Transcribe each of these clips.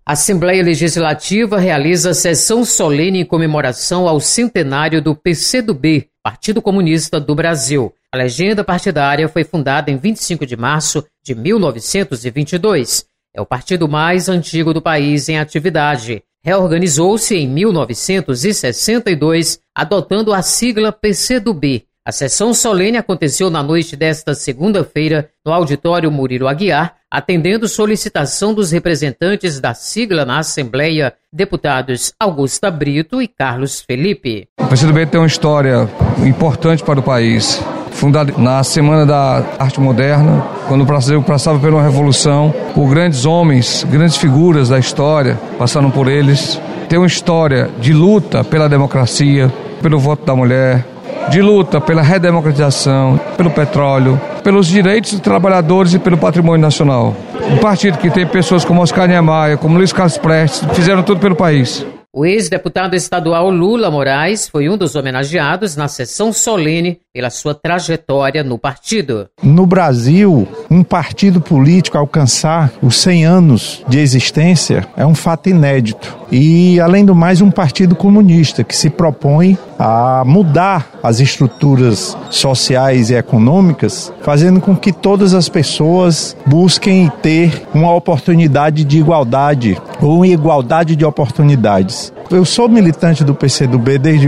A Assembleia Legislativa realiza sessão solene em comemoração ao centenário do PCdoB, Partido Comunista do Brasil. A legenda partidária foi fundada em 25 de março de 1922. É o partido mais antigo do país em atividade. Reorganizou-se em 1962, adotando a sigla PCdoB. A sessão solene aconteceu na noite desta segunda-feira no auditório Murilo Aguiar, atendendo solicitação dos representantes da sigla na Assembleia, deputados Augusta Brito e Carlos Felipe. O PCdoB tem uma história importante para o país. Fundado na Semana da Arte Moderna, quando o Brasil passava por uma revolução, por grandes homens, grandes figuras da história, passaram por eles. Tem uma história de luta pela democracia, pelo voto da mulher, de luta pela redemocratização, pelo petróleo, pelos direitos dos trabalhadores e pelo patrimônio nacional. Um partido que tem pessoas como Oscar Niemeyer, como Luiz Carlos Prestes, fizeram tudo pelo país. O ex-deputado estadual Lula Moraes foi um dos homenageados na sessão solene pela sua trajetória no partido. No Brasil, um partido político alcançar os 100 anos de existência é um fato inédito. E, além do mais, um partido comunista que se propõe a mudar as estruturas sociais e econômicas, fazendo com que todas as pessoas busquem ter uma oportunidade de igualdade ou igualdade de oportunidades. Eu sou militante do PCdoB desde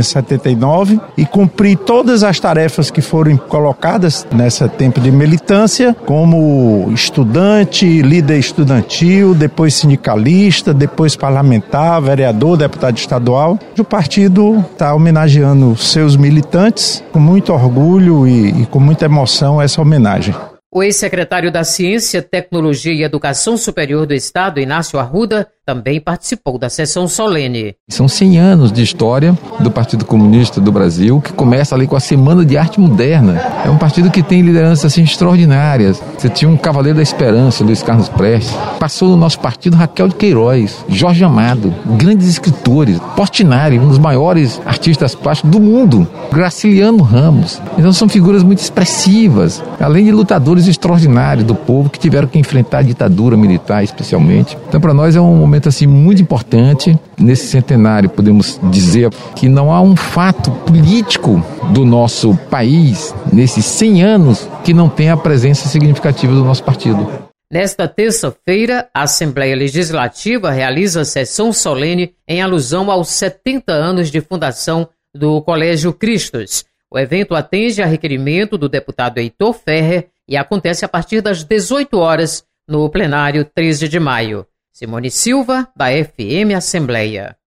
1979 e cumpri todas as tarefas que foram colocadas nesse tempo de militância, como estudante, líder estudantil, depois sindicalista, depois parlamentar, vereador, deputado estadual. O partido está homenageando seus militantes com muito orgulho e com muita emoção essa homenagem. O ex-secretário da Ciência, Tecnologia e Educação Superior do Estado, Inácio Arruda, também participou da sessão solene. São 100 anos de história do Partido Comunista do Brasil, que começa ali com a Semana de Arte Moderna. É um partido que tem lideranças assim, extraordinárias. Você tinha um cavaleiro da esperança, Luiz Carlos Prestes. Passou no nosso partido Raquel de Queiroz, Jorge Amado, grandes escritores. Portinari, um dos maiores artistas plásticos do mundo. Graciliano Ramos. Então são figuras muito expressivas, além de lutadores extraordinários do povo que tiveram que enfrentar a ditadura militar, especialmente. Então, para nós é um momento assim muito importante. Nesse centenário, podemos dizer que não há um fato político do nosso país, nesses 100 anos, que não tenha a presença significativa do nosso partido. Nesta terça-feira, a Assembleia Legislativa realiza sessão solene em alusão aos 70 anos de fundação do Colégio Cristos. O evento atende a requerimento do deputado Heitor Ferrer e acontece a partir das 18 horas no plenário 13 de maio. Simone Silva, da FM Assembleia.